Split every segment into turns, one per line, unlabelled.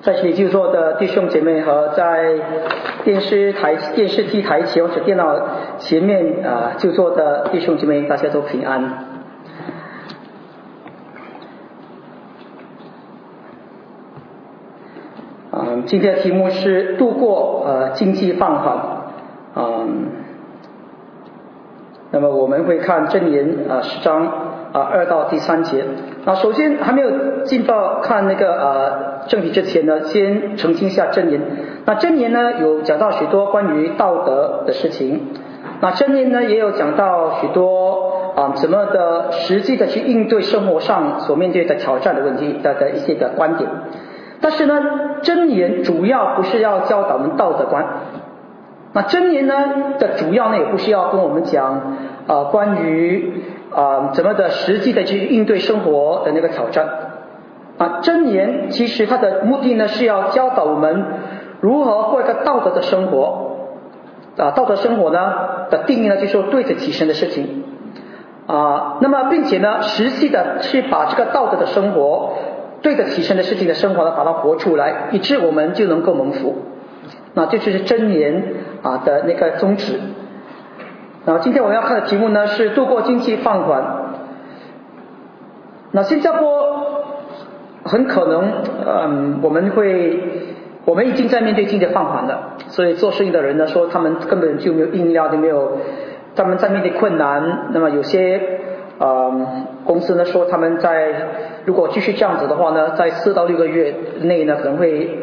在这里就座的弟兄姐妹和在电视机台前或者电脑前面就座的弟兄姐妹，大家都平安。今天的题目是度过经济放缓。那么我们会看箴言10章2到第3节。首先还没有进到看那个正题之前呢，先澄清一下箴言。那箴言呢有讲到许多关于道德的事情，那箴言呢也有讲到许多怎么的实际的去应对生活上所面对的挑战的问题的一些的观点。但是呢，箴言主要不是要教导我们道德观。那箴言呢的主要呢也不是要跟我们讲关于怎么的实际的去应对生活的那个挑战。箴言其实它的目的呢是要教导我们如何过一个道德的生活。道德生活呢的定义呢就是说对得起神的事情。那么并且呢实际的去把这个道德的生活对得起神的事情的生活呢把它活出来，以致我们就能够蒙福。那这就是箴言的那个宗旨。然后今天我们要看的题目呢是度过经济放缓。那新加坡很可能我们已经在面对经济放缓了，所以做生意的人呢说他们根本就没有硬料，都没有，他们在面对困难。那么有些公司呢说他们如果继续这样子的话呢，在4到6个月内呢可能会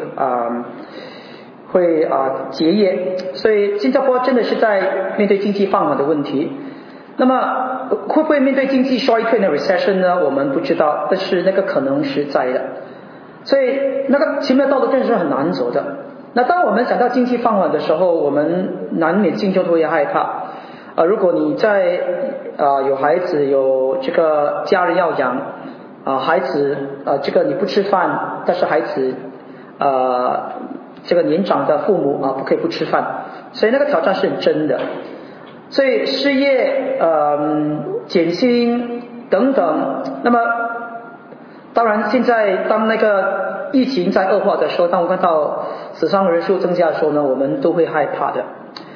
结业。所以新加坡真的是在面对经济放缓的问题。那么会不会面对经济衰退的 recession 呢？我们不知道，但是那个可能是在的。所以那个前面的道路真的是很难走的。那当我们想到经济放缓的时候，我们难免心中都会害怕。如果你在有孩子，有这个家人要养，孩子这个你不吃饭，但是孩子这个年长的父母不可以不吃饭，所以那个挑战是很真的。所以失业减薪等等。那么当然现在当那个疫情在恶化的时候，当我看到死伤人数增加的时候呢，我们都会害怕的。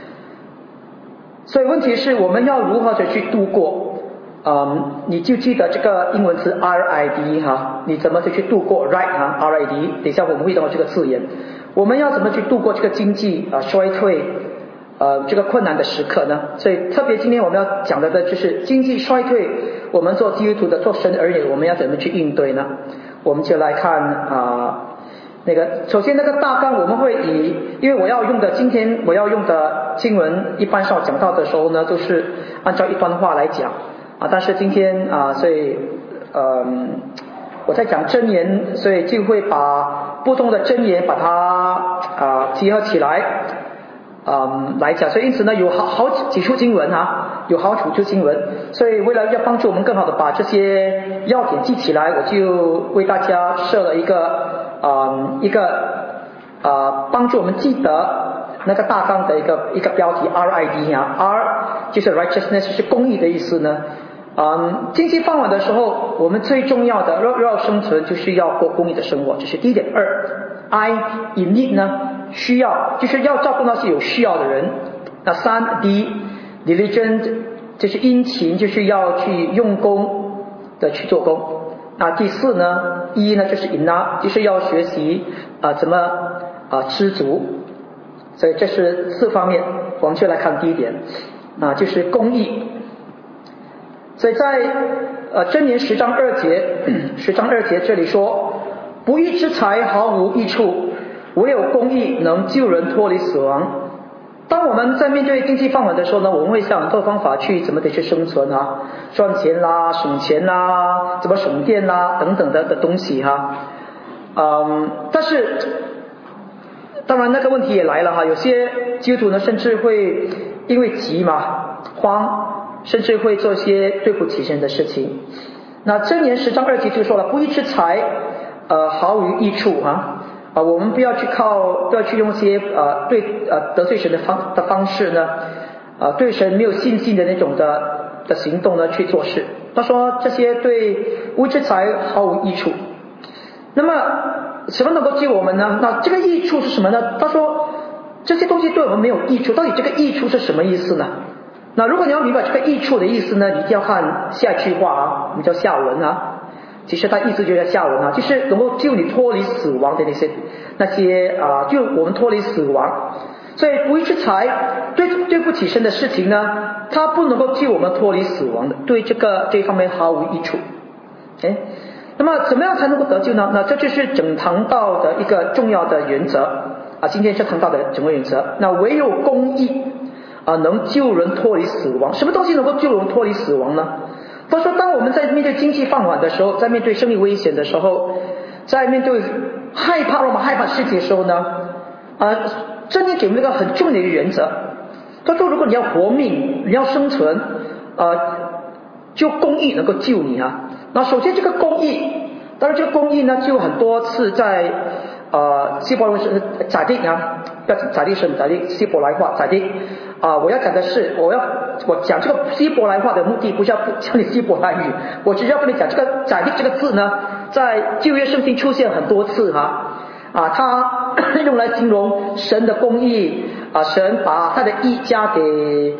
所以问题是我们要如何的去度过。你就记得这个英文词 RID 你怎么去度过 RID。 等一下我们会用到这个字眼。我们要怎么去度过这个经济衰退这个困难的时刻呢？所以特别今天我们要讲的就是经济衰退，我们做基督徒的做神儿女，我们要怎么去应对呢？我们就来看首先那个大纲我们会因为今天我要用的经文一般上讲到的时候呢都是按照一段话来讲但是今天所以我在讲箴言，所以就会把不同的箴言把它结合起来来讲。所以因此呢有好几处经文有好几处经文，所以为了要帮助我们更好的把这些要点记起来，我就为大家设了一个帮助我们记得那个大纲的一个标题 RID R 就是 righteousness 是公义的意思呢。经济放缓的时候，我们最重要的要生存就是要过公义的生活，这是第一点。I in need 呢需要，就是要照顾那些有需要的人。那3 D diligent 就是殷勤，就是要去用功的去做工。那第4呢 E 呢就是 enough， 就是要学习怎么知足。所以这是4方面，我们就来看第一点就是公义。所以在箴言10章2节这里说，不义之财毫无益处，唯有公义能救人脱离死亡。当我们在面对经济放缓的时候呢，我们会想很多方法去怎么的去生存赚钱啦，省钱啦，怎么省电啦等等的东西但是当然那个问题也来了有些基督徒呢甚至会因为急慌，甚至会做一些对不起神的事情。那箴言10章2节就说了，不义之财毫无益处我们不要去用一些得罪神的方式呢对神没有信心的那种的行动呢去做事。他说这些对无义之财毫无益处。那么什么能够救我们呢？那这个益处是什么呢？他说这些东西对我们没有益处，到底这个益处是什么意思呢？那如果你要明白这个益处的意思呢，你一定要看下句话啊，我们叫下文啊。其实它意思就在下文啊，就是能够救你脱离死亡的那些就我们脱离死亡。所以不义之财对不起神的事情呢，它不能够救我们脱离死亡的，对这方面毫无益处。那么怎么样才能够得救呢？那这就是整堂道的一个重要的原则啊，今天这堂道的整个原则。那唯有公义能救人脱离死亡。什么东西能够救人脱离死亡呢？他说当我们在面对经济放缓的时候，在面对生命危险的时候，在面对让我们害怕世界的时候呢，真理给我们一个很重要的一个原则。他说如果你要活命，你要生存，就公义能够救你啊。那首先这个公义，当然这个公义呢就很多次在希伯来文是宰定啊，要宰定是宰定希伯来话宰定我要讲的是我讲这个希伯来话的目的不是要教你希伯来语，我只是要跟你讲这个宰定这个字呢在旧约圣经出现很多次它用来形容神的公义神把他的义加给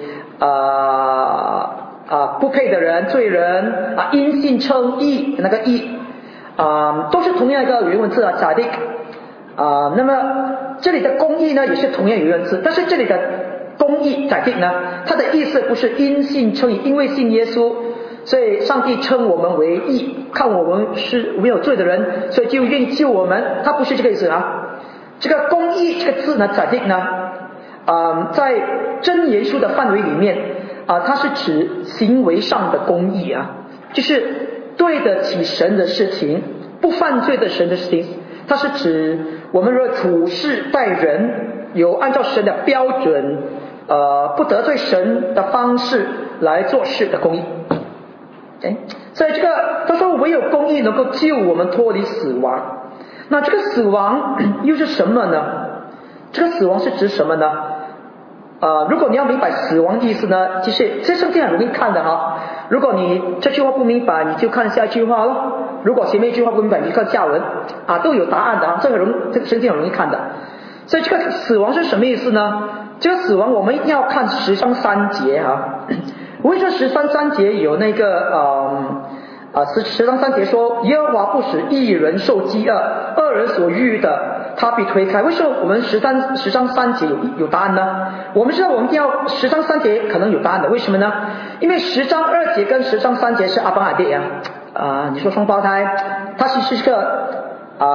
不配的人罪人因信称义那个义都是同样一个原文字宰定那么这里的公义呢也是同样原文字，但是这里的公义宰定呢，它的意思不是因信称义，因为信耶稣所以上帝称我们为义，看我们是没有罪的人，所以就愿意救我们，它不是这个意思这个公义这个字呢宰定呢在真言书的范围里面它是指行为上的公义就是对得起神的事情，不犯罪的神的事情，它是指我们若处事待人有按照神的标准不得罪神的方式来做事的公义所以他说唯有公义能够救我们脱离死亡。那这个死亡又是什么呢？这个死亡是指什么呢？如果你要明白死亡的意思呢，其实这圣经很容易看的如果你这句话不明白，你就看下一句话咯。如果前面一句话不明白，你就看下文都有答案的这个圣经很容易看的。所以这个死亡是什么意思呢？这个死亡我们一定要看10章3节为什么10章3节有那个10章3节说耶和华不使义人受饥饿，恶人所欲的他必推开。为什么我们10章3节有答案呢？我们知道我们一定要10章3节可能有答案的，为什么呢？因为10章2节跟10章3节是阿邦阿爹你说双胞胎，它其实是个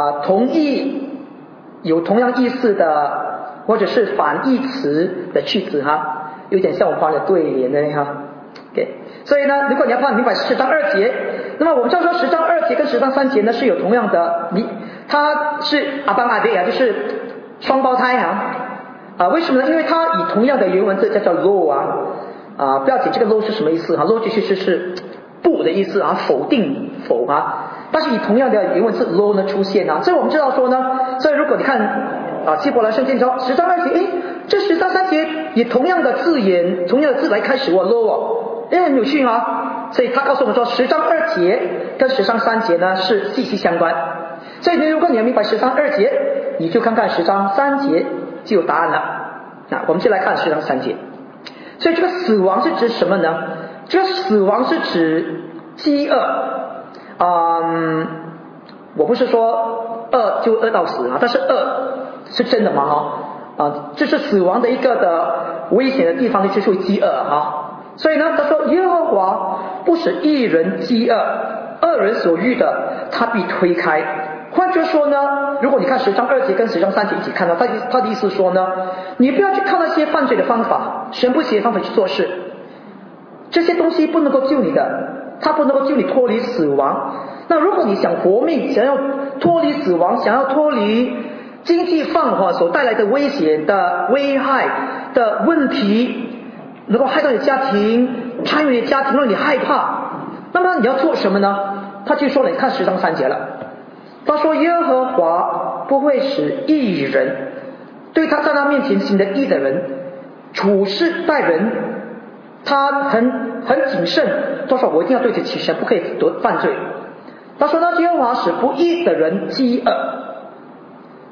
有同样意思的或者是反义词的句子有点像我们的对联的所以呢，如果你要明白10章2节，那么我们知道说10章2节跟10章3节呢是有同样的，它是阿邦阿爹就是双胞胎为什么呢？因为它以同样的原文字叫 lo 不要紧这个 lo 是什么意思lo 其实是不的意思否定否但是以同样的原文字 lo 呢出现所以我们知道说呢，所以如果你看希伯来圣经10章2节这10章3节以同样的字来开始lo很有趣所以他告诉我们说10章2节跟10章3节呢是息息相关。所以如果你要明白10章2节，你就看看10章3节就有答案了我们就来看10章3节。所以这个死亡是指什么呢？这个死亡是指饥饿我不是说饿就饿到死但是饿是真的吗这是死亡的一个的危险的地方就是会饥饿所以呢他说耶和华不使义人饥饿，恶人所欲的他必推开。换句话说呢，如果你看10章2节跟10章3节一起看到他的意思说呢，你不要去看那些犯罪的方法，神不写的方法去做事，这些东西不能够救你的，它不能够救你脱离死亡。那如果你想活命，想要脱离死亡，想要脱离经济放缓所带来的危险的危害的问题，能够害到你的家庭，参与你的家庭让你害怕，那么你要做什么呢？他就说了，你看10章3节了，他说耶和华不会使义人对他在他面前行的义的人处事待人，他很谨慎，他说我一定要对得起神，不可以犯罪。他说呢，耶和华使不义的人饥饿，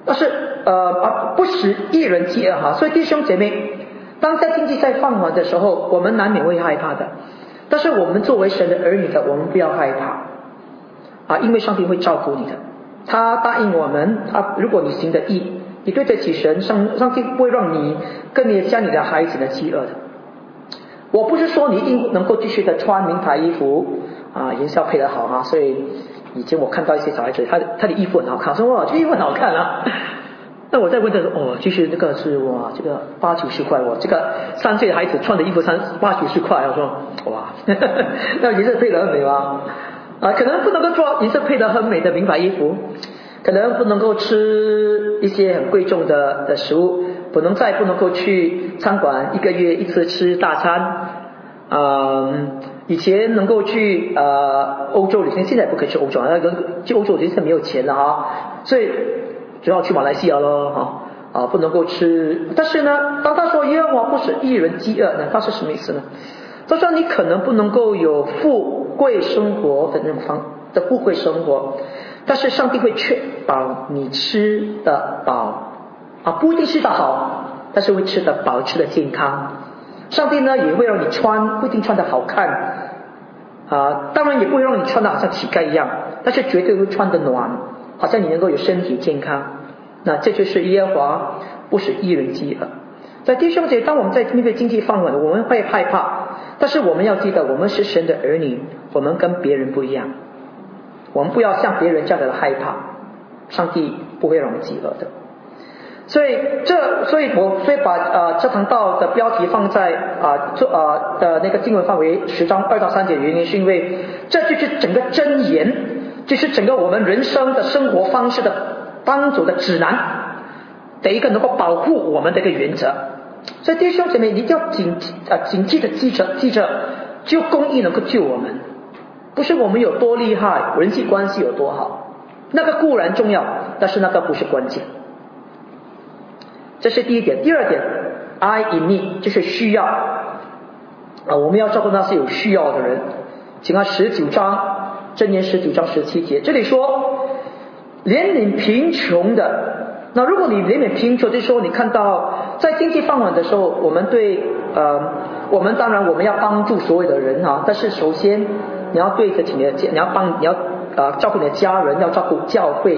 但是不使一人饥饿哈。所以弟兄姐妹，当在经济在放缓的时候，我们难免会害怕的。但是我们作为神的儿女的，我们不要害怕因为上帝会照顾你的。他答应我们，如果你行得义，你对得起神，上帝不会让你跟你家里的孩子的饥饿的。我不是说你一定能够继续的穿名牌衣服营销配得好哈，所以以前我看到一些小孩子，他的衣服很好看，说哇这衣服很好看啊。那我再问他说就是这个是哇这个80-90块，这个3岁的孩子穿的衣服80-90块，我说哇那颜色配得很美吗？可能不能够做颜色配得很美的名牌衣服，可能不能够吃一些很贵重的食物，不能够去餐馆1个月1次吃大餐。以前能够去欧洲旅行，现在不可以去欧洲，去欧洲旅行是没有钱了所以只好去马来西亚咯不能够吃。但是呢，当他说耶和华不使一人饥饿呢，他是什么意思呢？他说你可能不能够有富贵生活的那种富贵生活，但是上帝会确保你吃得饱不一定吃得好，但是会吃得饱，吃得健康。上帝呢也会让你穿，不一定穿得好看当然也不会让你穿得好像乞丐一样，但是绝对会穿得暖，好像你能够有身体健康。那这就是耶和华不使一人饥饿。在弟兄姐，当我们在面对经济放缓，我们会害怕，但是我们要记得，我们是神的儿女，我们跟别人不一样，我们不要像别人这样的害怕，上帝不会让我们饥饿的。所以我会把这堂道的标题放在的那个经文范围10章2到3节的原因，是因为这就是整个箴言，就是整个我们人生的生活方式的帮助的指南的一个能够保护我们的一个原则。所以弟兄姐妹，你一定要谨记的记着，只有公义能够救我们，不是我们有多厉害，人际关系有多好，那个固然重要，但是那个不是关键。这是第一点。第二点 I in need 就是需要我们要照顾那些有需要的人。请看19章箴言19章17节，这里说怜悯贫穷的。那如果你怜悯贫穷，就是说你看到在经济放缓的时候，我们当然我们要帮助所有的人但是首先你要对着你的你要照顾你的家人，要照顾教会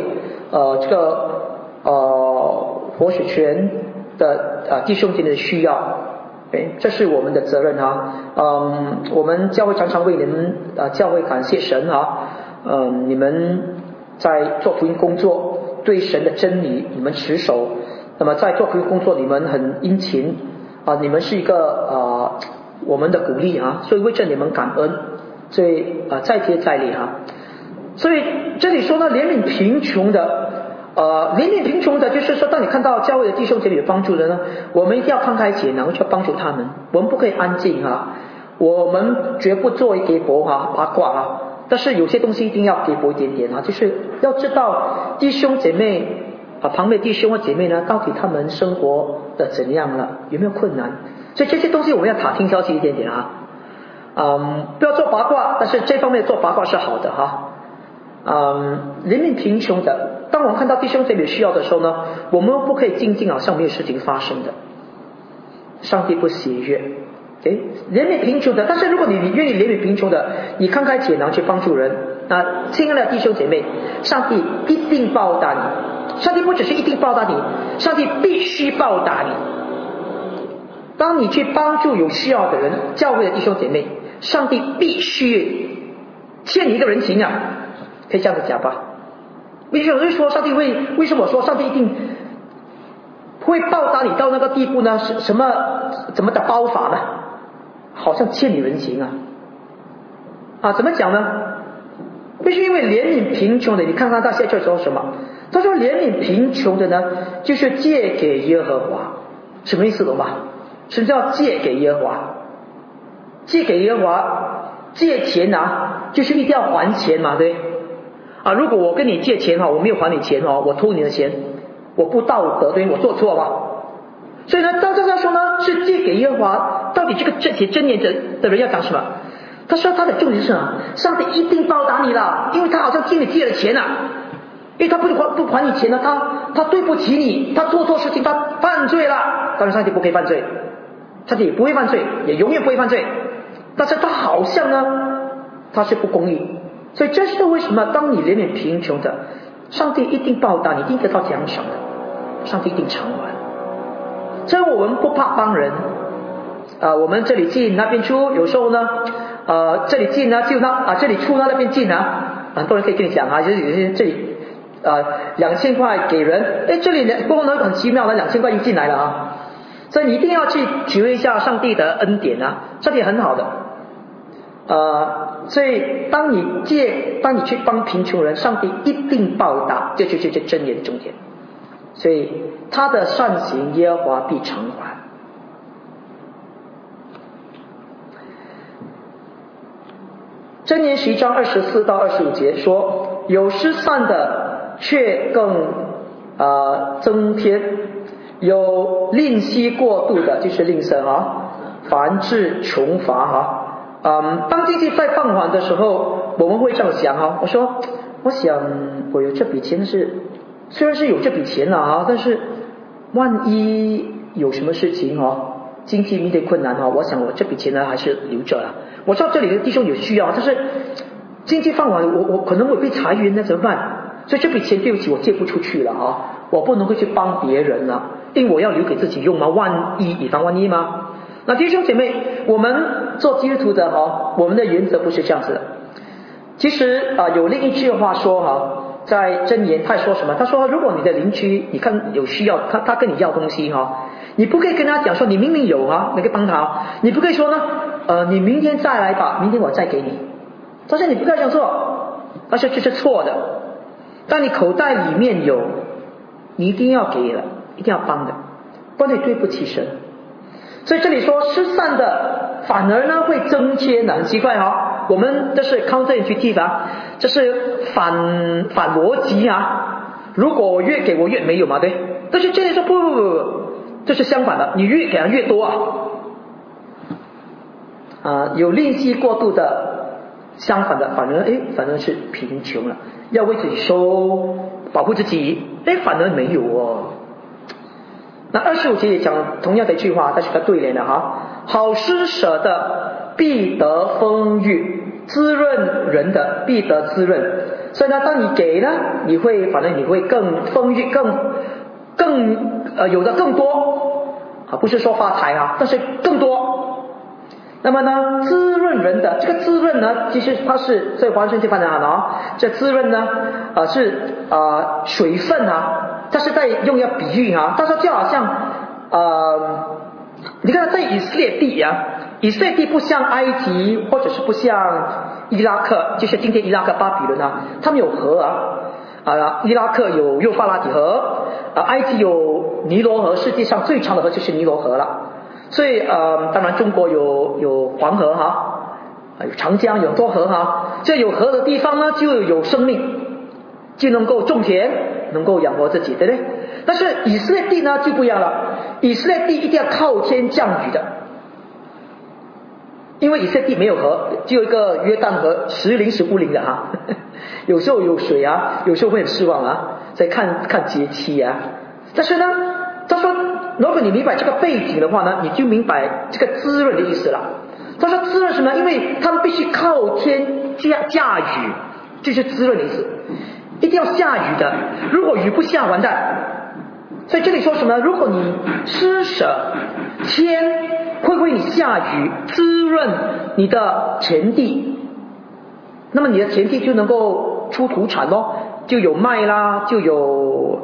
活水泉的弟兄姐妹的需要，这是我们的责任我们教会常常为你们教会感谢神你们在做福音工作，对神的真理你们持守，那么在做福音工作你们很殷勤你们是一个我们的鼓励所以为这你们感恩，所以再接再厉所以这里说呢，怜悯贫穷的怜悯贫穷的，就是说当你看到教会的弟兄姐妹有帮助的呢，我们一定要慷慨解囊去帮助他们，我们不可以安静我们绝不做给博八卦但是有些东西一定要给博一点点就是要知道弟兄姐妹旁边弟兄或姐妹呢，到底他们生活的怎样了，有没有困难，所以这些东西我们要打听消息一点点不要做八卦，但是这方面做八卦是好的怜悯贫穷的，当我们看到弟兄姐妹需要的时候呢，我们不可以静静好像没有事情发生的，上帝不喜悦怜悯贫穷的。但是如果你愿意怜悯贫穷的，你慷慨解囊去帮助人，那亲爱的弟兄姐妹，上帝一定报答你，上帝不只是一定报答你，上帝必须报答你。当你去帮助有需要的人，教会的弟兄姐妹，上帝必须欠你一个人情可以这样子讲吧。为什么说上帝为什么说上帝一定会报答你到那个地步呢？怎么的包法呢？好像欠你人情怎么讲呢？为什么？因为怜悯贫穷的，你看看他下去说什么？他说怜悯贫穷的呢，就是借给耶和华。什么意思懂吧？什么叫借给耶和华？借给耶和华，借钱就是一定要还钱嘛，对如果我跟你借钱我没有还你钱我偷你的钱，我不道德，对，我做错吧。所以呢，当这样说呢，是借给耶和华。到底这些箴言的人要讲什么？他说他的重点是上帝一定报答你了，因为他好像替你借了钱因为他不还你钱了，他对不起你，他做错事情，他犯罪了。当然上帝不可以犯罪，上帝也不会犯罪，也永远不会犯罪。但是他好像呢，他是不公义。所以这是为什么当你怜悯贫穷的，上帝一定报答你，一定得到奖赏的，上帝一定偿还。所以我们不怕帮人，我们这里进那边出，有时候呢，这里进呢就这里出那边进啊，很多人可以跟你讲啊，就是有些这里2000块给人，这里过后呢很奇妙的2000块又进来了啊，所以你一定要去体会一下上帝的恩典啊，上帝很好的。所以当你去帮贫穷人，上帝一定报答，这就是这箴言重点。所以他的善行耶和华必偿还。箴言11章24到25节说，有施散的却更增添，有吝惜过度的就是吝啬啊，凡至穷乏啊。当经济在放缓的时候，我们会这样想啊，我想我有这笔钱虽然是有这笔钱了啊，但是万一有什么事情经济面对困难我想我这笔钱呢还是留着了。我知道这里的弟兄有需要，但是经济放缓，我可能会被裁员，那怎么办？所以这笔钱对不起我借不出去了我不能够去帮别人了，因为我要留给自己用嘛，以防万一嘛。那弟兄姐妹，我们做基督徒的我们的原则不是这样子的。其实有另一句话说在箴言他说什么？他说如果你的邻居你看有需要，他跟你要东西你不可以跟他讲说你明明有你可以帮他，你不可以说呢你明天再来吧，明天我再给你。但是你不可以这样做，但是这是错的。当你口袋里面有，你一定要给了，一定要帮的，不然你对不起神。所以这里说施散的反而呢会增添的，很奇怪我们这是 counterintuitive 这是反逻辑如果我越给我越没有嘛，对。但是这里说不，这是相反的，你越给他越多有吝惜过度的，相反的反而是贫穷了，要为自己收，保护自己，反而没有那25节也讲同样的一句话，它是个对联的好施舍的必得丰裕，滋润人的必得滋润。所以呢，当你给呢，反正你会更丰裕，更有的更多不是说发财但是更多。那么呢，滋润人的这个滋润呢，其实它是在华人经翻译好这滋润呢是水分它是在用一个比喻他说就好像你看在以色列地以色列地不像埃及或者是不像伊拉克，就是今天伊拉克巴比伦他们有河伊拉克有幼发拉底河埃及有尼罗河，世界上最长的河就是尼罗河了。所以当然中国有黄河有长江，有多河这有河的地方呢就有生命，就能够种田，能够养活自己，对不对？但是以色列地呢就不一样了，以色列地一定要靠天降雨的，因为以色列地没有河，只有一个约旦河，时灵时不灵的有时候有水有时候会很失望所以看节气但是呢他说如果你明白这个背景的话呢，你就明白这个滋润的意思了。他说滋润什么？因为他们必须靠天下雨，就是滋润的意思，一定要下雨的，如果雨不下完蛋。所以这里说什么？如果你施舍，天会为你下雨，滋润你的田地，那么你的田地就能够出土产就有麦啦，就有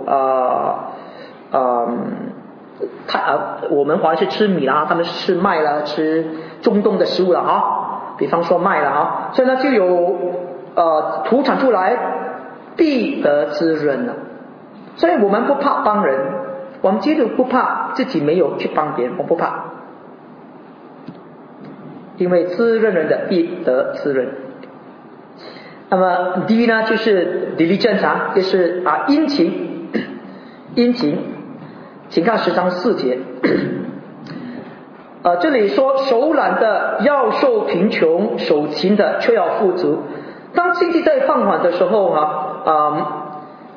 我们华人是吃米啦，他们是吃麦啦，吃中东的食物了比方说麦了所以呢就有土产出来，必得滋润了。所以我们不怕帮人，我们基督不怕自己没有去帮别人，我不怕，因为滋润人的必得滋润。那么第一呢就是 diligence 就是殷勤，请看10章4节这里说手懒的要受贫穷，手勤的却要富足。当经济在放缓的时候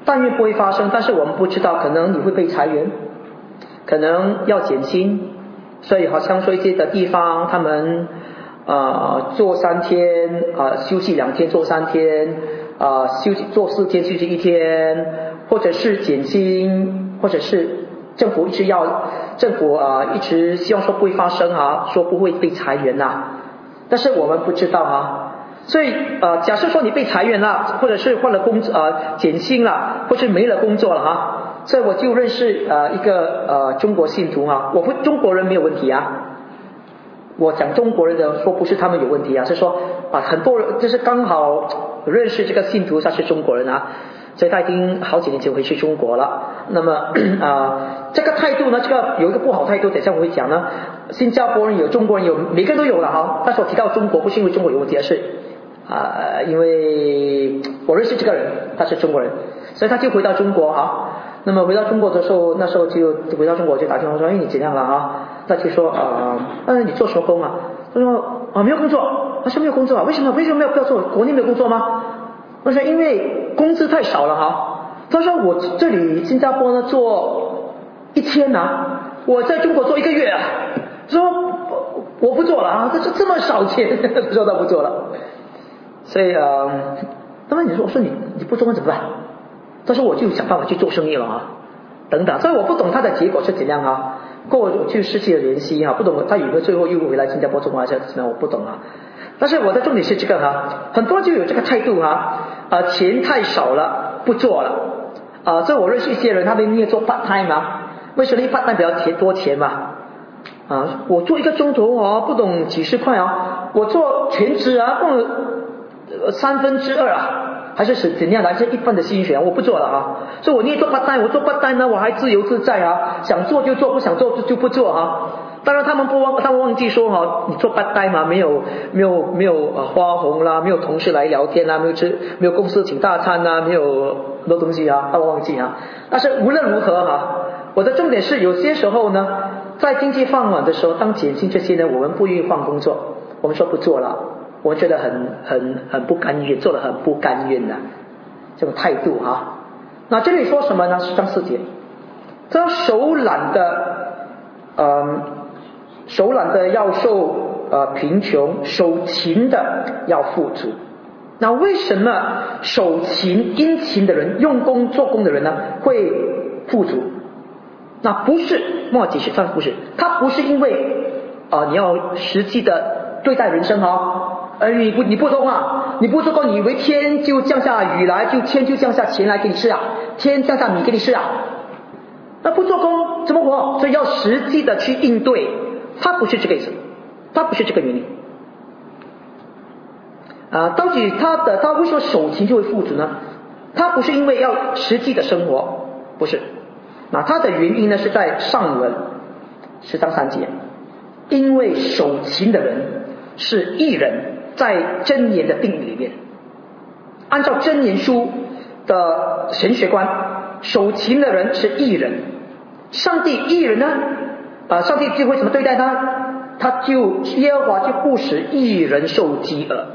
但愿不会发生，但是我们不知道，可能你会被裁员，可能要减薪，所以好像说一些的地方他们做3天休息2天，做3天做4天休息1天，或者是减薪，或者是政府一直希望说不会发生说不会被裁员但是我们不知道所以假设说你被裁员了，或者是换了减薪了，或是没了工作了所以我就认识一个中国信徒中国人没有问题我讲中国人的说不是他们有问题是说很多人就是刚好认识这个信徒他是中国人所以他已经好几年前回去中国了。那么这个态度呢，这个有一个不好态度，等一下我会讲呢。新加坡人有，中国人有，每个人都有了但是我提到中国不是因为中国有问题，而是因为我认识这个人他是中国人，所以他就回到中国那么回到中国的时候，那时候就回到中国就打电话说你怎样了他就说你做什么工他说没有工作。他说没有工作为什么不要做？国内没有工作吗？我说因为工资太少了他说我这里新加坡呢做1天我在中国做1个月说我不做了这么少钱说他不做了。所以当然我说你不做怎么办？他说我就想办法去做生意了等等。所以我不懂他的结果是怎样过我去失去了联系不懂他有没有最后又回来新加坡做工还是怎么样，我不懂但是我的重点是这个很多人就有这个态度钱太少了不做了所以我认识一些人他们也做 part time 为什么part time 比较多钱我做1个钟头不懂几十块我做全职不懂2/3还是怎样来自1份的薪水我不做了所以我宁愿做 part time， 我做 part time 呢我还自由自在想做就做，不想做就不做当然他们忘记说你做 part time 没有花红啦，没有同事来聊天啦，没有公司请大餐啦，没有很多东西他们忘记但是无论如何我的重点是有些时候呢，在经济放缓的时候，当减薪这些呢，我们不愿意换工作，我们说不做了，我们觉得很不甘愿，做得很不甘愿这种态度那这里说什么呢？10章4节，这手懒的要受贫穷，手勤的要富足。那为什么手勤殷勤的人，用功做工的人呢会富足？那不是莫解释上不是，他不是因为你要实际的对待人生你不做工你不做工，你以为天就降下雨来，天就降下钱来给你吃天降下米给你吃那不做工怎么活？所以要实际的去应对，他不是这个意思，他不是这个原因到底他为什么手勤就会富足呢？他不是因为要实际的生活，不是他的原因呢是在上文10章3节，因为手勤的人是义人，在箴言的定义里面，按照箴言书的神学观，手勤的人是义人。上帝义人呢上帝就会怎么对待他？他就耶和华就不使义人受饥饿。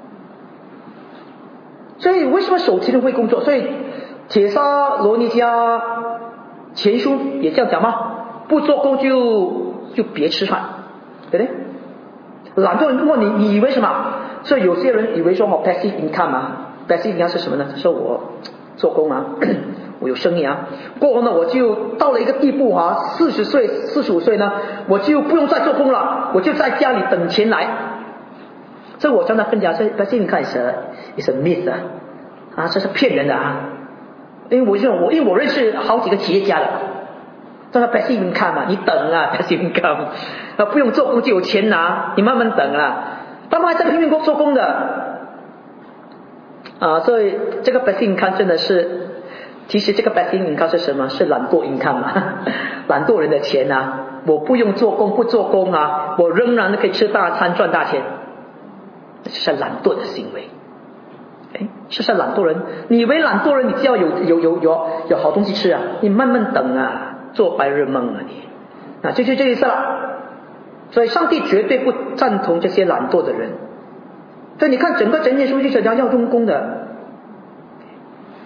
所以为什么手勤人会工作？所以帖撒罗尼迦前书也这样讲吗？不做工就别吃饭，对不对？懒惰人，如果你以为什么？所以有些人以为说passive income passive income 是什么呢？说我做工我有生意过后呢我就到了一个地步40岁45岁呢，我就不用再做工了，我就在家里等钱来。所以我常常分享说 passive income is a myth 这是骗人的因为我认识好几个企业家的，叫他 passive income 你等passive income 不用做工就有钱拿，你慢慢等他们还在拼命做工的所以这个 passive income 真的是，其实这个 passive income 是什么？是懒惰 income 懒惰人的钱我不用做工不做工我仍然可以吃大餐赚大钱，这是懒惰的行为。这是懒惰人，你以为懒惰人你只要有好东西吃你慢慢等做白日梦你就这意思了。所以上帝绝对不赞同这些懒惰的人。所以你看整个箴言书就讲要用功的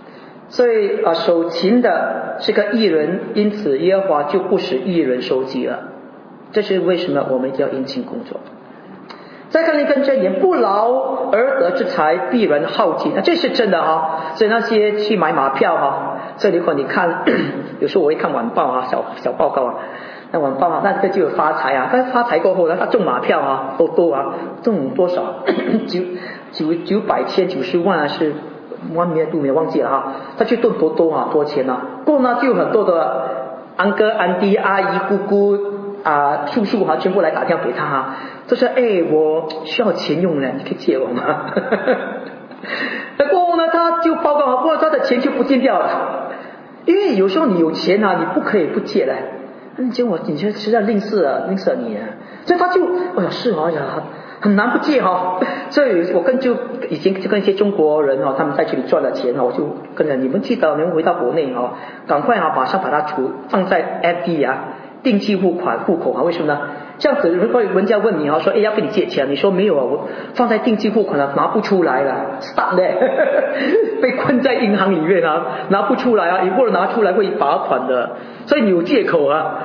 所以守勤的是个义人，因此耶和华就不使义人受饥了。这是为什么我们一定要殷勤工作。再看一根箴言，不劳而得之财必然耗尽，那这是真的所以那些去买马票这里如果你看有时候我会看晚报小报告那晚报那个就有发财但是发财过后呢，他中马票多中多少900千90万是没有忘记了他去中多钱过后呢就有很多的安哥安弟阿姨姑姑叔叔全部来打电话给他就说我需要钱用了，你可以借我吗？那过后呢他就报告过后他的钱就不见掉了，因为有时候你有钱你不可以不借的，你借我你就实在吝啬你所以他就是很难不借所以我就以前就跟一些中国人他们在这里赚了钱我就跟着你们记得你们回到国内赶快马上把它放在 FD 定期户口为什么呢？这样子如果人家问你说要跟你借钱，你说没有我放在定期户口拿不出来了 stuck 被困在银行里面拿不出来一会儿拿出来会罚款的，所以你有借口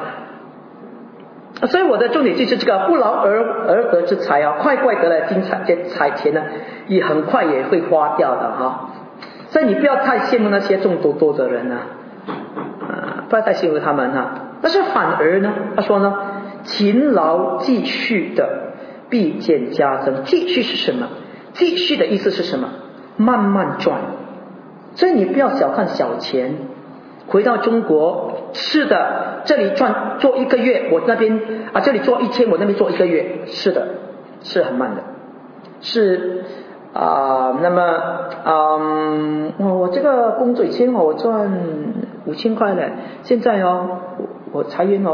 所以我的重点就是这个不劳而得之财快得来金财钱呢也很快也会花掉的所以你不要太羡慕那些中多的人不要太羡慕他们但是反而呢他说呢勤劳继续的必见加增。继续是什么？继续的意思是什么？慢慢赚。所以你不要小看小钱，回到中国是的，这里做1个月，我那边这里做1天，我那边做1个月，是的，是很慢的，是那么我这个工作以前我赚5000块嘞，现在我裁员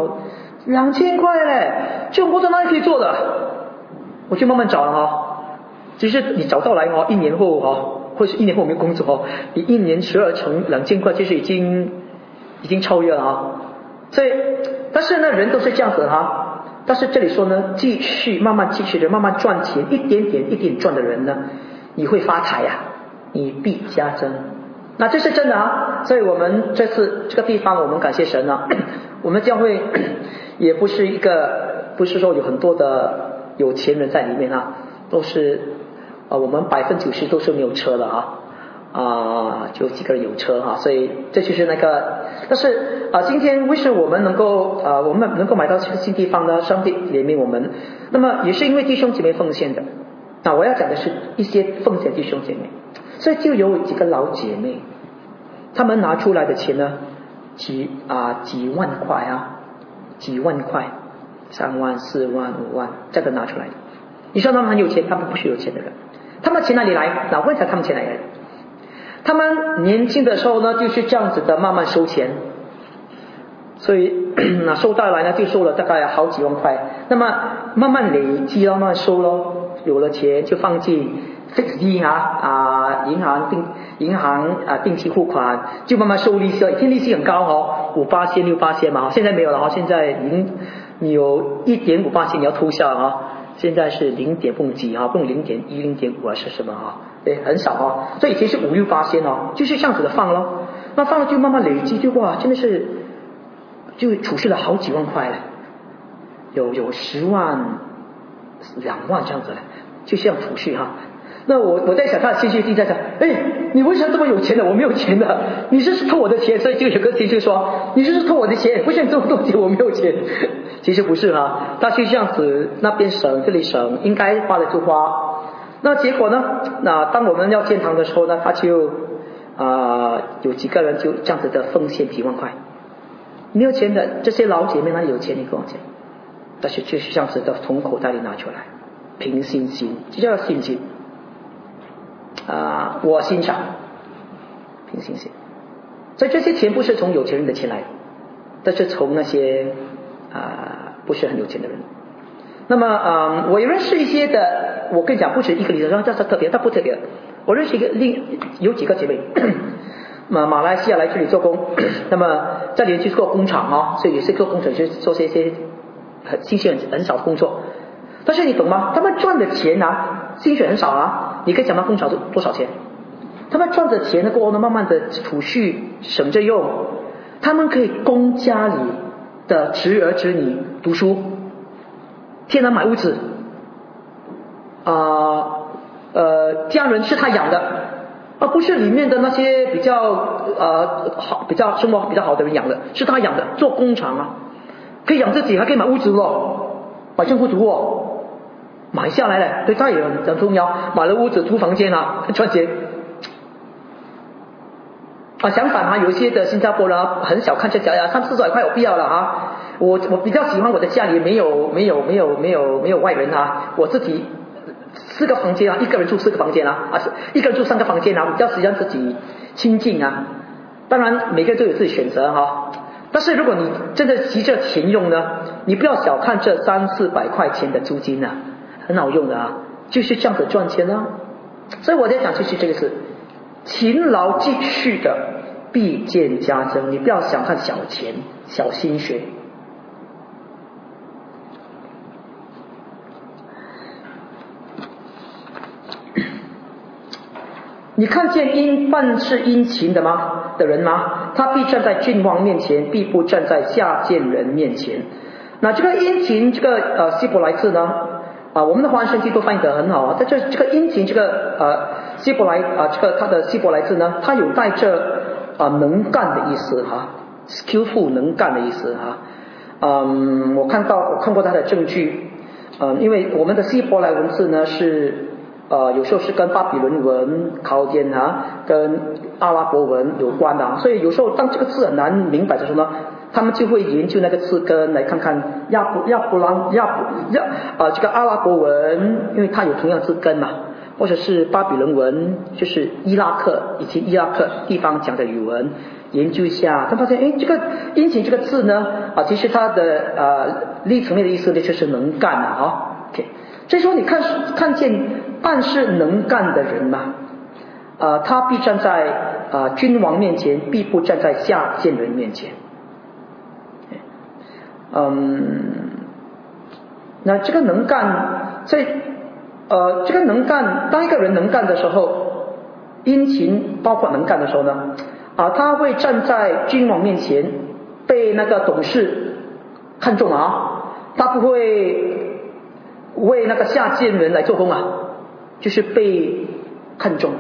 2000块嘞，这种工作哪里可以做的？我就慢慢找了其实你找到来1年后或者是1年后没有工作你1年12乘2000块，其实已经超越了所以但是呢人都是这样子但是这里说呢继续慢慢继续的慢慢赚钱，一点赚的人呢你会发财你必加增。那这是真的所以我们这次这个地方我们感谢神我们教会也不是说有很多的有钱人在里面都是我们90%都是没有车的就几个人有车所以这就是那个。但是今天为什么我们能够买到这个新地方呢？上帝怜悯我们，那么也是因为弟兄姐妹奉献的。我要讲的是一些奉献弟兄姐妹，所以就有几个老姐妹，他们拿出来的钱呢几万块几万块，3万4万5万这个拿出来的。你说他们很有钱？他们不是有钱的人。他们钱哪里来？问一下他们钱哪里来？他们年轻的时候呢就是这样子的慢慢收钱，所以收到来呢就收了大概好几万块，那么慢慢累积慢慢收咯，有了钱就放进 fixed D 银行定期付款，就慢慢收利息，以前利息很高5%、6%嘛，现在没有了现在你有1.5%你要偷笑现在是0点蹦几不用0.1、0.5是什么对，很少所以以前是5、6%就是这样子的放咯，那放了就慢慢累积，就真的是就储蓄了好几万块了，有10万、2万这样子了，就这样储蓄那我在想他的情绪在想你为什么这么有钱的？我没有钱的，你是偷我的钱，所以就有个情绪说你是偷我的钱，不像这么多钱我没有钱。其实不是他就这样子那边省这里省，应该花的就花。那结果呢？那当我们要建堂的时候呢，他就有几个人就这样子的奉献几万块。没有钱的这些老姐妹哪里有钱？你跟我讲，但是就是这样子的从口袋里拿出来，凭信心，这叫信心我欣赏，凭信心。所以这些钱不是从有钱人的钱来的，这是从那些不是很有钱的人。那么我也认识一些的，我跟你讲不止一个例子，这是特别，但不特别。我认识有几个姐妹马来西亚来这里做工，那么在这里去做工厂所以也是做工厂，就是做一些薪水很少的工作。但是你懂吗？他们赚的钱薪水很少你可以讲到工厂多少钱他们赚着钱了过后呢，慢慢的储蓄省着用，他们可以供家里的侄儿侄女读书，替他买屋子，家人是他养的，而不是里面的那些比较生活比较好的人养的，是他养的，做工厂啊，可以养自己，还可以买屋子哦，买政府图哦，买下来了，对他也很重要，买了屋子租房间啊，赚钱。相反啊，有一些的新加坡人很小看这家呀，300-400块我不要了啊！我比较喜欢我的家里没有外人啊，我自己4个房间啊，一个人住4个房间啊，一个人住3个房间啊，我比较喜欢自己清静啊。当然每个人都有自己选择哈，但是如果你真的急着钱用呢，你不要小看这300-400块钱的租金啊，很好用的啊，就是这样子赚钱啊。所以我在讲就是这个是勤劳积蓄的必见加增，你不要小看小钱小薪水。你看见办事殷勤的人吗？他必站在君王面前，必不站在下贱人面前。那这个殷勤这个希伯来字呢，我们的华人圣经都翻译得很好啊。在这个殷勤这个希伯来这个它的希伯来字呢，它有带着能干的意思哈 ，skillful 能干的意思哈。我看过它的证据，因为我们的希伯来文字呢是有时候是跟巴比伦文、考典跟阿拉伯文有关的，所以有时候当这个字很难明白的时候呢，他们就会研究那个字根来看看这个阿拉伯文，因为它有同样字根嘛，或者是巴比伦文，就是伊拉克以及伊拉克地方讲的语文，研究一下，他发现这个殷勤这个字呢其实它的历层面的意思呢就是能干啊。OK， 所以说你看见办事能干的人嘛，他必站在君王面前，必不站在下贱人面前。那这个能干，这个能干，当一个人能干的时候，殷勤包括能干的时候呢，他会站在君王面前，被那个董事看中他不会为那个下贱人来做工就是被看中。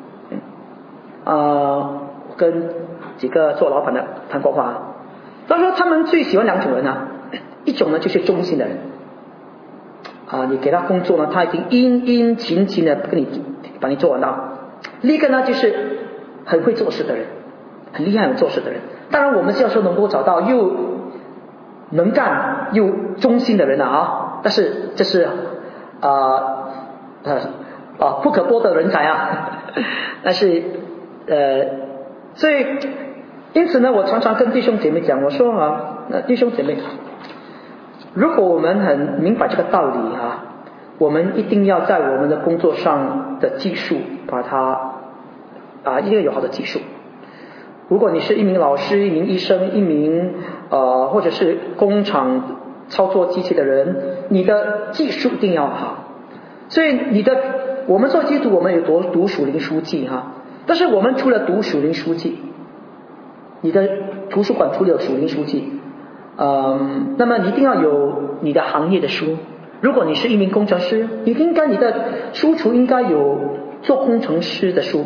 跟几个做老板的谈过话，他说他们最喜欢2种人一种呢就是忠心的人你给他工作呢，他已经殷勤的把你做完了。另一个呢就是很会做事的人，很厉害很做事的人。当然我们是要说能够找到又能干又忠心的人但是这是不可多的人才但是所以因此呢，我常常跟弟兄姐妹讲，我说弟兄姐妹，如果我们很明白这个道理我们一定要在我们的工作上的技术把它一定要有好的技术。如果你是一名老师、一名医生、一名或者是工厂操作机器的人，你的技术一定要好。所以我们做基督徒，我们有读属灵书籍但是我们除了读属灵书籍，你的图书馆除了有属灵书籍那么你一定要有你的行业的书。如果你是一名工程师，你的书橱应该有做工程师的书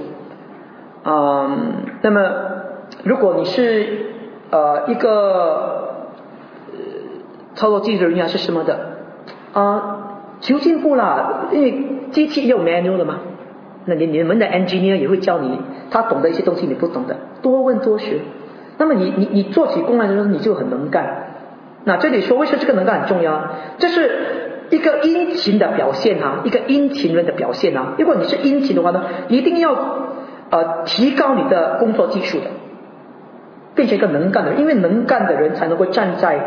那么如果你是一个操作技术人员是什么的求进步啦，因为机器也有 manual 的嘛，那你们的 engineer 也会教你，他懂得一些东西你不懂的，多问多学。那么你做起工来的时候你就很能干。那这里说为什么这个能干很重要？这是一个殷勤的表现一个殷勤人的表现如果你是殷勤的话呢，你一定要提高你的工作技术的，变成一个能干的人，因为能干的人才能够站在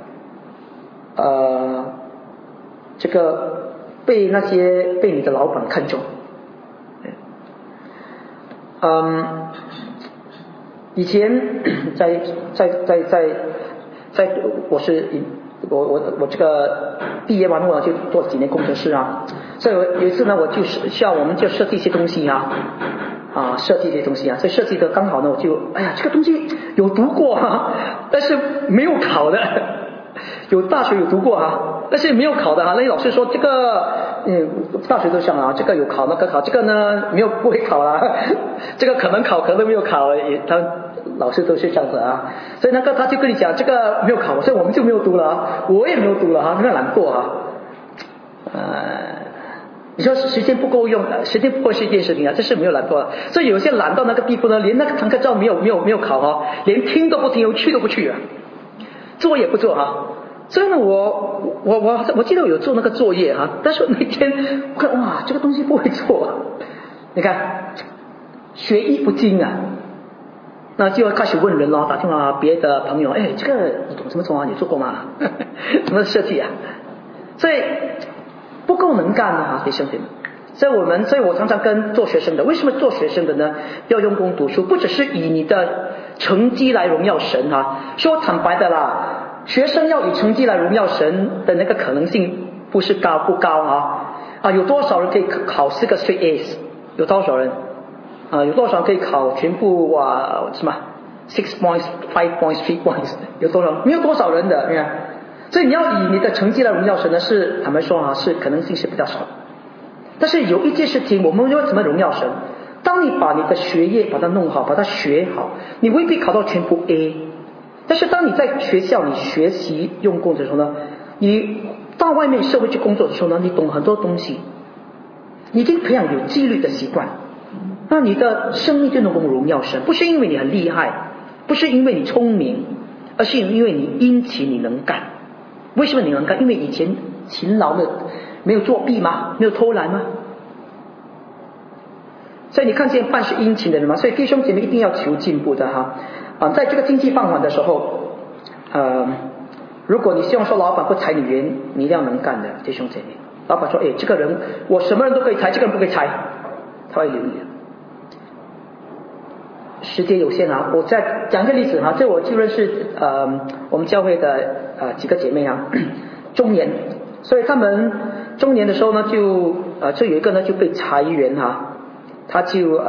这个被你的老板看中。以前在我这个毕业完后就做几年工程师所以有一次呢，我们就设计一些东西设计这些东西啊，所以设计的刚好呢，我就这个东西有读过但是没有考的，有大学有读过但是没有考的那些老师说这个大学都想这个有考那个考，这个呢不会考啦，这个可能考可能没有考，他老师都是这样子所以那个他就跟你讲这个没有考，所以我们就没有读了我也没有读了没有难过你说时间不够用，时间不够是一件事情这是没有懒惰所以有些懒到那个地步呢，连那个堂课照没有考连听都不听，去都不去做也不做所以呢，我记得我有做那个作业但是那天我看这个东西不会做你看学艺不精那就要开始问人打电话别的朋友，这个你懂什么做你做过吗？什么设计所以不够能干弟兄姐妹。所以我常常跟做学生的，为什么做学生的呢要用功读书？不只是以你的成绩来荣耀神说坦白的啦，学生要以成绩来荣耀神的那个可能性不是不高有多少人可以考4个 straight A's？ 有多少人有多少人可以考全部什么 6 points 5 points 3 points？ 有多少？没有多少人的你看，所以你要以你的成绩来荣耀神呢，是坦白说是可能性是比较少。但是有一件事情我们要怎么荣耀神？当你把你的学业把它弄好，把它学好，你未必考到全部 A， 但是当你在学校你学习用功的时候呢，你到外面社会去工作的时候呢，你懂很多东西，你已经培养有纪律的习惯，那你的生命就能够荣耀神。不是因为你很厉害，不是因为你聪明，而是因为你殷勤，你能干。为什么你能干？因为以前勤劳的没有作弊吗？没有偷懒吗？所以你看见办事殷勤的人吗？所以弟兄姐妹一定要求进步的在这个经济放缓的时候如果你希望说老板不裁你员，你一定要能干的弟兄姐妹。老板说这个人我什么人都可以裁，这个人不可以裁，他会留你。时间有限我再讲个例子这我就认识我们教会的几个姐妹中年，所以他们中年的时候呢就有一个呢就被裁员他就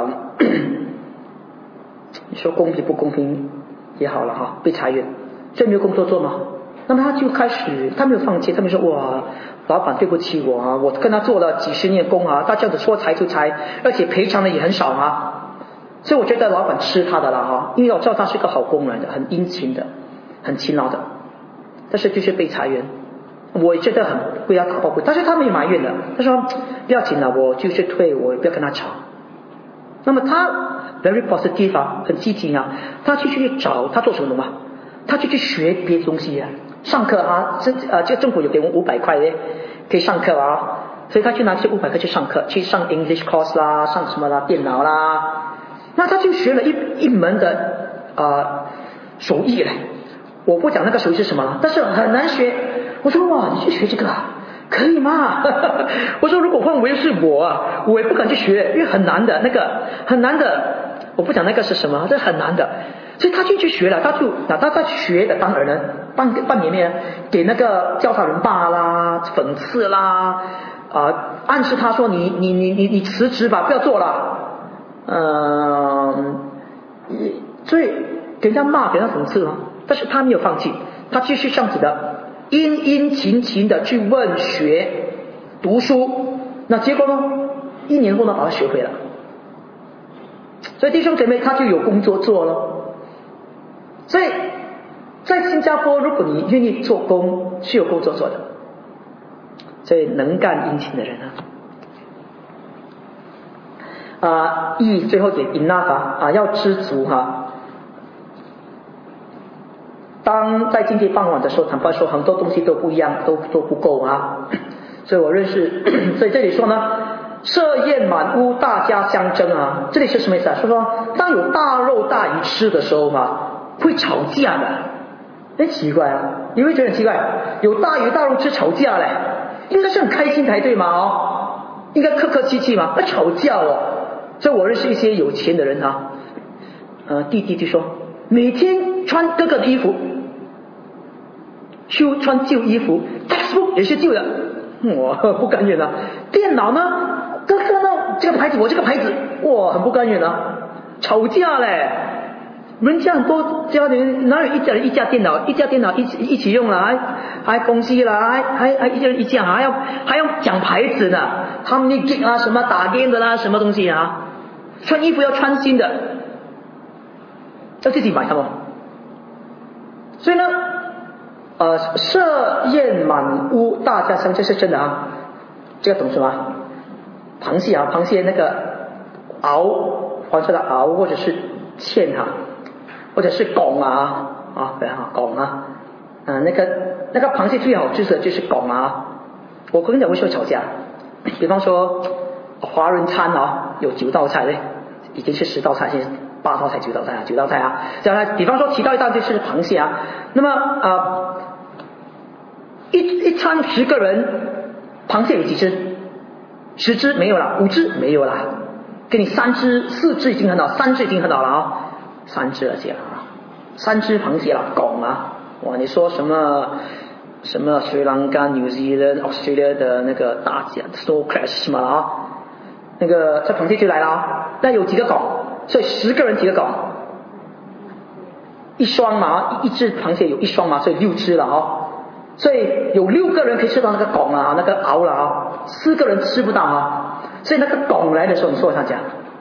你说公平不公平也好了被裁员，所以没有工作做嘛。那么他就开始，他没有放弃，他们说哇，老板对不起我我跟他做了几十年工他这样子说裁就裁，而且赔偿的也很少所以我觉得老板吃他的了因为我知道他是个好工人的，很殷勤的，很勤劳的，但是就是被裁员。我觉得很不要讨好，但是他没有埋怨的，他说不要紧了，我就是退，我不要跟他吵。那么他 very positive 很积极他去找他做什么嘛？他就去学别的东西上课这政府有给我们500块可以上课所以他就拿这500块去上课，去上 English course 啦，上什么啦，电脑啦。那他就学了一门的手艺我不讲那个手艺是什么了，但是很难学。我说哇，你去学这个可以吗？我说如果换为是我也不敢去学，因为很难的，那个很难的。我不讲那个是什么，这很难的。所以他就去学了，他在学的当然呢，半年内给那个教他人骂啦、讽刺啦暗示他说你辞职吧，不要做了。所以给人家骂，给人家讽刺但是他没有放弃，他继续这样子的殷勤的去问学读书。那结果呢，1年后呢把他学会了。所以弟兄姐妹他就有工作做了。所以在新加坡如果你愿意做工是有工作做的，所以能干殷勤的人最后给 enough 要知足当在经济放缓的时候，坦白说很多东西都不一样，都不够所以我认识所以这里说呢，设宴满屋，大家相争这里是什么意思说当有大肉大鱼吃的时候会吵架的。奇怪你会觉得很奇怪，有大鱼大肉吃吵架应该是很开心才对嘛应该客客气气嘛，吵架所以我认识一些有钱的人弟弟就说每天穿哥哥的衣服，去穿旧衣服， textbook 也是旧的，我不甘愿电脑呢哥哥呢这个牌子我这个牌子，哇，很不甘愿啊，吵架嘞。人家很多家庭哪有一家人一架电脑一起用啦，还公司啦，还一家人一架，还要讲牌子呢，他们那 gig 啊，什么打电的啦，什么东西啊，穿衣服要穿新的，要自己买的嘛。所以呢，设宴满屋，大家相，这是真的啊。这个懂什么？螃蟹那个螯，黄色的螯，或者是蚬哈。或者是拱啊，对啊，拱啊，那个螃蟹最好吃的就是拱啊。我跟你讲为什么吵架？比方说华人餐有9道菜嘞，已经是10道菜，现在8道菜、9道菜啊，9道菜啊。这样比方说其他一道就是螃蟹啊，那么一餐10个人，螃蟹有几只？10只没有了，5只没有了，给你3只、4只已经很好，3只已经很好了啊。3只而且啊，3只螃蟹了，拱啊！哇，你说什么斯里兰卡、New Zealand、Australia 的那个大奖 Snow Crash 嘛啊？那个这螃蟹就来了啊！那有几个拱？所以10个人几个拱？1双嘛，一只螃蟹有1双嘛，所以6只了啊！所以有6个人可以吃到那个拱啊，那个螯了啊，4个人吃不到啊！所以那个拱来的时候，你说他讲。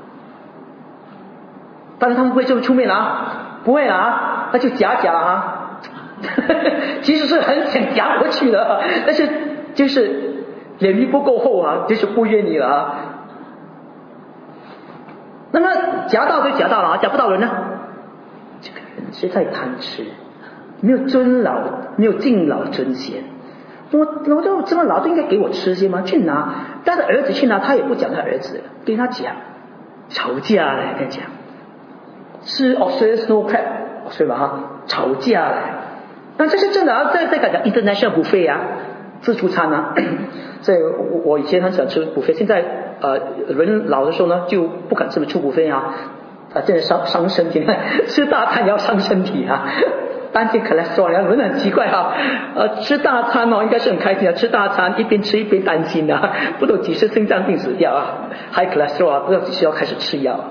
但是他们不会这么出面啊，不会啊，那就夹啊，其实是很想夹过去的，但是就是脸皮不够厚啊，就是不愿意了啊。那么夹到就夹到了啊，夹不到人呢，这个人实在贪吃，没有敬老尊贤。我都这么老都应该给我吃些吗？去拿，但是儿子去拿，他也不讲他儿子，跟他讲，吵架了，跟他讲。是Australia Snow Crab， 是吧哈？吵架了，那这是真的啊！再讲 international buffet 啊，自助餐啊。所以我以前很喜欢吃 buffet， 现在人老的时候呢，就不敢这么吃 buffet 啊，真的伤身体，吃大餐也要伤身体啊。担心 cholesterol， 人很奇怪啊，吃大餐应该是很开心的，吃大餐一边吃一边担心啊，不懂几时心脏病死掉啊 ，high cholesterol 啊，不知道几时要开始吃药。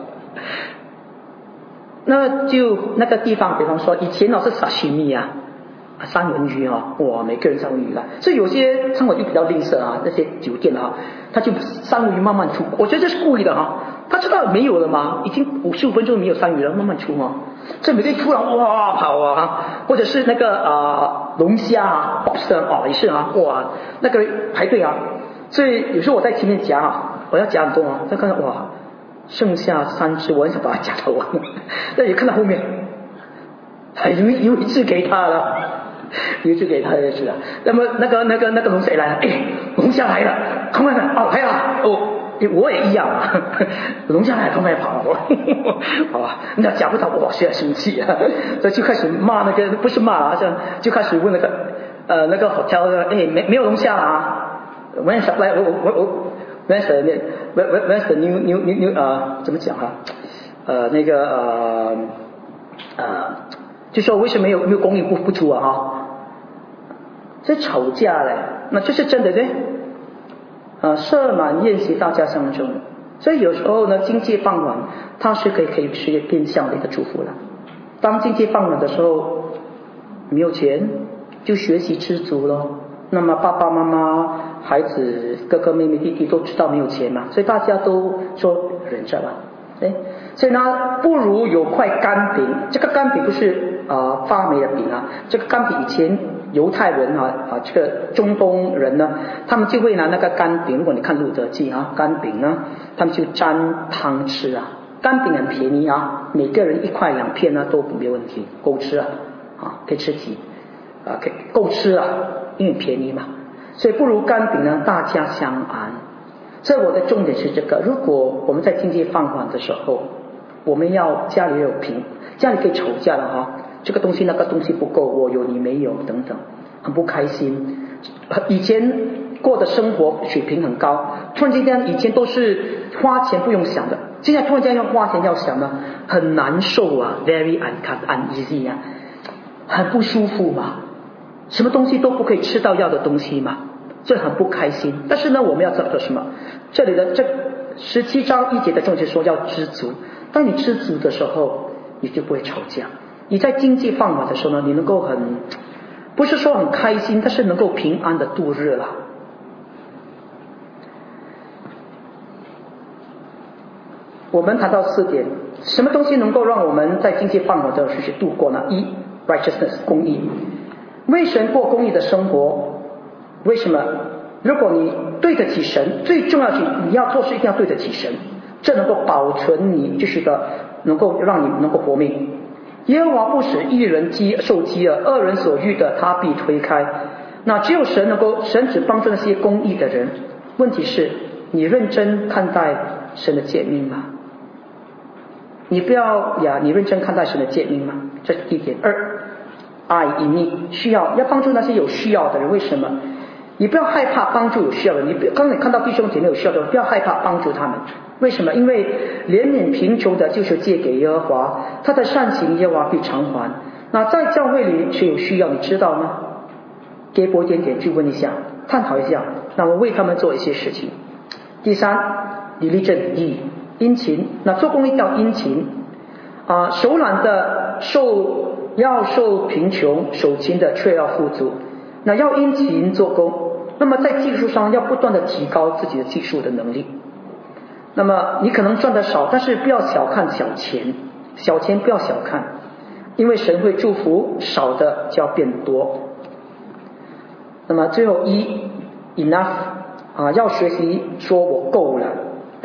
那就那个地方，比方说以前是沙西米啊，三文鱼哇，每个人三文鱼啦，所以有些餐馆就比较吝啬啊，那些酒店他就三文鱼慢慢出，我觉得这是故意的他知道没有了嘛，已经55分钟没有三文鱼了，慢慢出所以每个人突然哇跑或者是那个龙虾lobster也是哇，那个排队所以有时候我在前面夹我要夹很多再看到哇。剩下3只，我很想把它夹到完，但也看到后面，有一只给他了，有一只给他的是那么那个龙谁来了？龙虾来了，快快来了我也一样龙虾来了，快跑那夹不到我，现在生气所以就开始骂那个，不是骂就开始问那个 hotel 没有龙虾我想来Where's the new 怎么讲那个就说为什么没有供应不出这吵架嘞，那这是真的对设满宴席大家相中，所以有时候呢经济放缓，它是可以是一个变相的一个祝福了。当经济放缓的时候，没有钱就学习知足咯。那么爸爸妈妈孩子哥哥妹妹弟弟都知道没有钱嘛，所以大家都说忍着吧所以呢不如有块干饼，这个干饼不是发霉的饼这个干饼以前犹太人这个中东人呢，他们就会拿那个干饼，如果你看路德记干饼呢他们就沾汤吃干饼很便宜每个人1块2片都没有问题，够吃可以吃几可以够吃因为便宜嘛，所以不如干饼呢大家相安。所以我的重点是这个，如果我们在经济放缓的时候，我们要家里有家里可以吵架了这个东西那个东西不够，我有你没有等等，很不开心。以前过的生活水平很高，突然间以前都是花钱不用想的，现在突然间要花钱要想呢，很难受very uneasy 很不舒服嘛，什么东西都不可以吃到要的东西嘛， 这很不开心。但是呢，我们要知道什么？这里的这17章1节的重点说要知足。当你知足的时候，你就不会吵架。你在经济放缓的时候呢，你能够不是说很开心，但是能够平安的度日了。我们谈到4点，什么东西能够让我们在经济放缓的时候去度过呢？righteousness 公义，为神过公义的生活。为什么？如果你对得起神，最重要是你要做事一定要对得起神，这能够保存你继续的，能够让你能够活命。耶和华不使义人受饥饿，恶人所遇的他必推开。那只有神只帮助那些公义的人。问题是你认真看待神的诫命吗？你认真看待神的诫命吗？这是第一点。2，爱隐秘需要帮助那些有需要的人。为什么？你不要害怕帮助有需要的人。当你看到弟兄姐妹有需要的人，不要害怕帮助他们。为什么？因为怜悯贫穷的就是借给耶和华，他的善行耶和华必偿还。那在教会里谁有需要，你知道吗？给我一点点去问一下，探讨一下，那么为他们做一些事情。第3，diligent殷勤。那做公益要殷勤手懒的要受贫穷，手勤的却要富足。那要殷勤做工，那么在技术上要不断的提高自己的技术的能力。那么你可能赚得少，但是不要小看小钱不要小看，因为神会祝福，少的就要变多。那么最后enough要学习说我够了，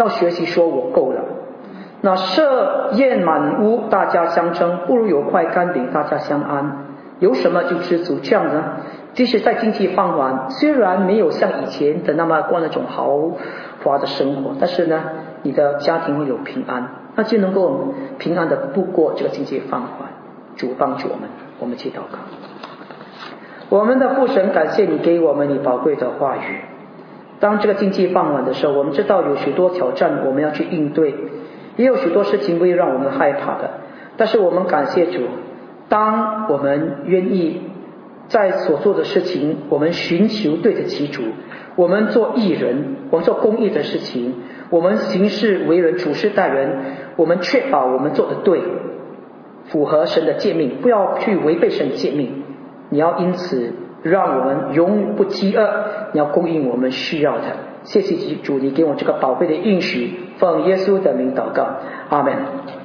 那设宴满屋，大家相称，不如有块干饼，大家相安。有什么就知足。这样呢，即使在经济放缓，虽然没有像以前的那么过那种豪华的生活，但是呢，你的家庭会有平安，那就能够平安的度过这个经济放缓。主帮助我们，我们去祷告。我们的父神，感谢你给我们你宝贵的话语。当这个经济放缓的时候，我们知道有许多挑战我们要去应对，也有许多事情会让我们害怕的。但是我们感谢主，当我们愿意在所做的事情，我们寻求对得起主，我们做义人，我们做公义的事情，我们行事为人处事待人，我们确保我们做得对，符合神的诫命，不要去违背神的诫命。你要因此让我们永不饥饿，你要供应我们需要的。谢谢主，你给我这个宝贵的应许，奉耶稣的名祷告，阿们。